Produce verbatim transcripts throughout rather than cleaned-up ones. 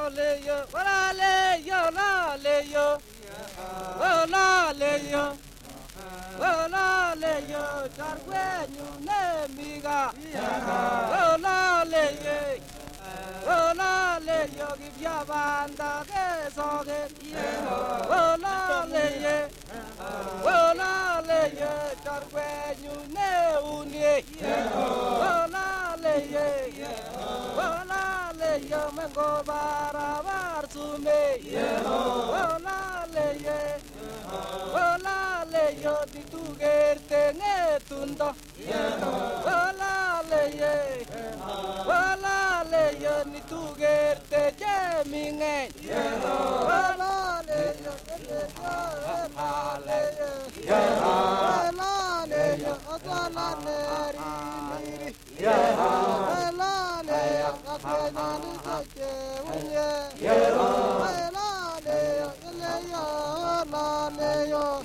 la le yo, la le yo, la le yo, la le yo. Ola le yo charwe nyu ne miga. Ola le ye. Ola le yo gibya banda ke soge. Ola le ye. Ola le ye charwe nyu ne unye. Ola le ye. Ola le yo mengo bara bar sume. Ola le ye. Ola le yo di tu gerte ne tundo. Ola le ye. Ola le yo ni tu gerte je minge. Ola le yo le yo ola le yo. Ola le yo ola le ri ri. Ola le yo ola ni je unye. Ola le yo le yo ola le yo.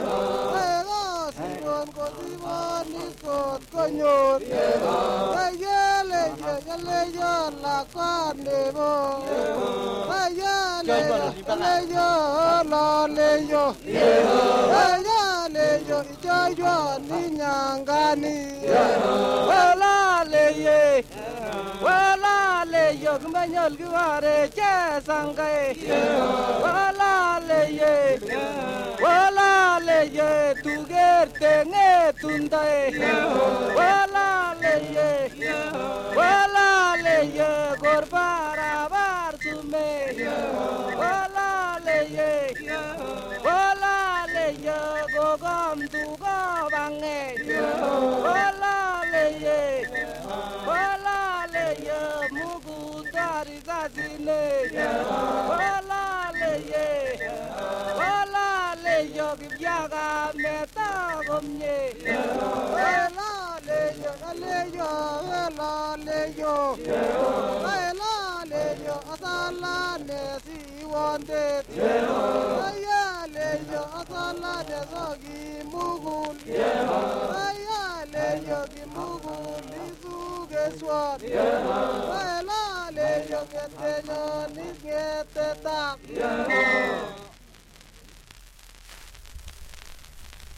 Coño, vaya le yo le yo la carne bo, vaya le yo le yo la le yo, vaya le yo yo yo niña ngani, wala le ye, wala le yo kumbanyol kuare che sangai, wala le ye, wala le ye tu gerte nge tundae. Wala le ye, wala le ye, gorbara bar sume. Wala le ye, wala le ye, gogam tu gobange. Wala le ye, wala le ye, mugu tari gazine. Wala le ye, wala le ye, gibyaga meta gomye. Wala le yo, le yo, wala le yo, wala le yo, asala ne si wande, wala le yo, asala ne sogi mugul, wala le yo gi mugul isu geswat, wala le yo gete no ni gete tak.